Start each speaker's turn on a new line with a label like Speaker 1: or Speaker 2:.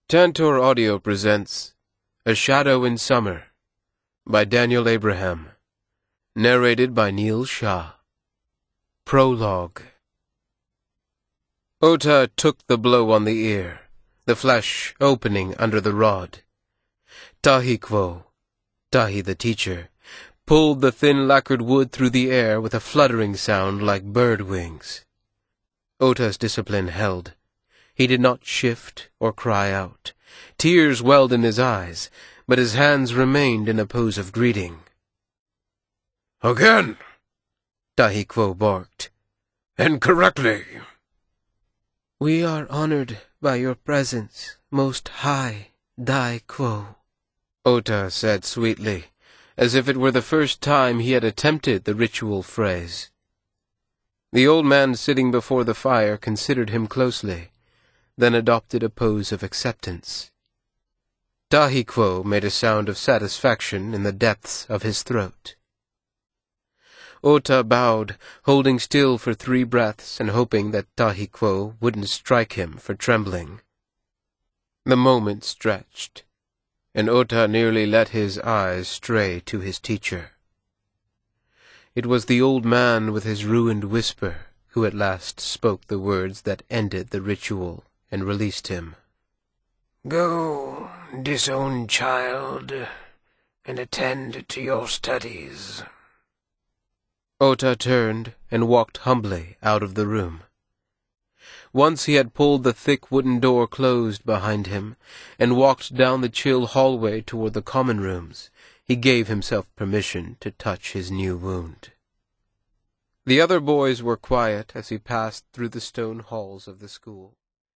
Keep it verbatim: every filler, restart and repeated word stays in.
Speaker 1: Tantor Audio presents A Shadow in Summer by Daniel Abraham, narrated by Neil Shah. Prologue. Ota took the blow on the ear, the flesh opening under the rod. Tahikwo, Tahi the teacher, pulled the thin lacquered wood through the air with a fluttering sound like bird wings. Ota's discipline held. He did not shift or cry out. Tears welled in his eyes, but his hands remained in a pose of greeting.
Speaker 2: "Again!"
Speaker 1: Tahikwo barked.
Speaker 2: "And correctly."
Speaker 1: "We are honored by your presence, most high Dai Quo," Ota said sweetly, as if it were the first time he had attempted the ritual phrase. The old man sitting before the fire considered him closely, then adopted a pose of acceptance. Tahikwo made a sound of satisfaction in the depths of his throat. Ota bowed, holding still for three breaths and hoping that Tahikwo wouldn't strike him for trembling. The moment stretched, and Ota nearly let his eyes stray to his teacher. It was the old man with his ruined whisper who at last spoke the words that ended the ritual and released him.
Speaker 2: "Go, disowned child, and attend to your studies."
Speaker 1: Ota turned and walked humbly out of the room. Once he had pulled the thick wooden door closed behind him and walked down the chill hallway toward the common rooms, he gave himself permission to touch his new wound. The other boys were quiet as he passed through the stone halls of the school.